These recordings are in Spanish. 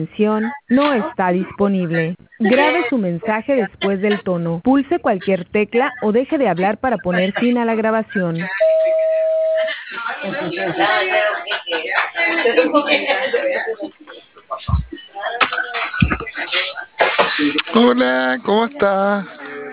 extensión no está disponible. Grabe su mensaje después del tono. Pulse cualquier tecla o deje de hablar para poner fin a la grabación. Hola, ¿cómo estás?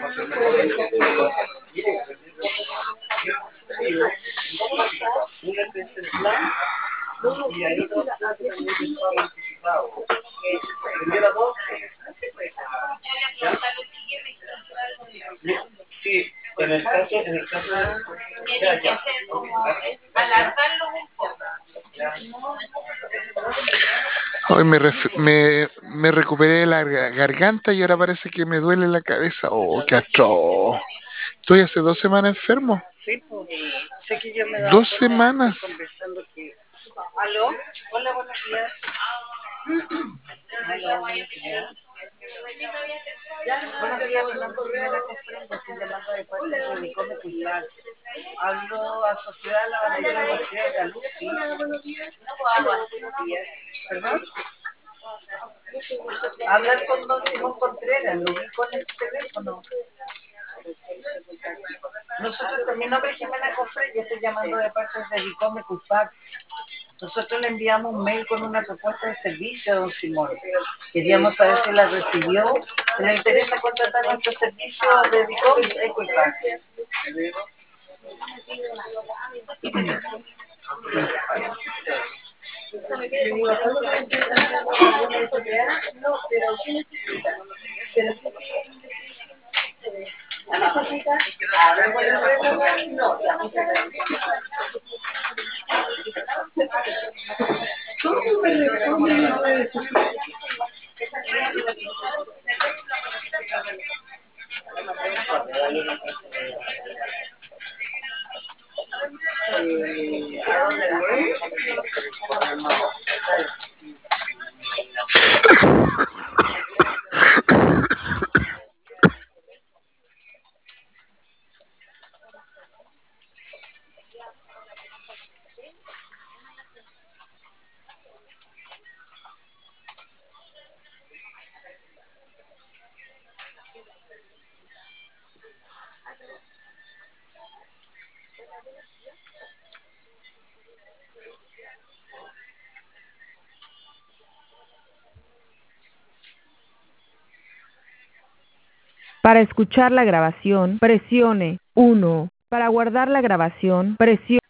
Sí, en el caso tiene que hacer como alargarlo un poco. Hoy me recuperé de la garganta y ahora parece que me duele la cabeza. Oh, qué atroz. Estoy hace 2 semanas enfermo. Sí, pues, sé que yo me he dado 2 semanas. conversando que... ¿Aló? Hola, buenos días. Aló, buenos días. Buenos días, Fernando Jimena Comprende, estoy llamando de parte de Dicome Cultural. Hablo a Sociedad de la Bandera de García de Galuz, sí. ¿Perdón? Hablar con don Simón Contreras, lo ubico en este teléfono. Nosotros también, nombre Jimena Cofre, yo estoy llamando de parte de Dicome Culpac. Nosotros le enviamos un mail con una propuesta de servicio a don Simón. Queríamos saber si la recibió. ¿Le interesa contratar nuestro servicio de Dicome Culpac? Para escuchar la grabación, presione 1. Para guardar la grabación, presione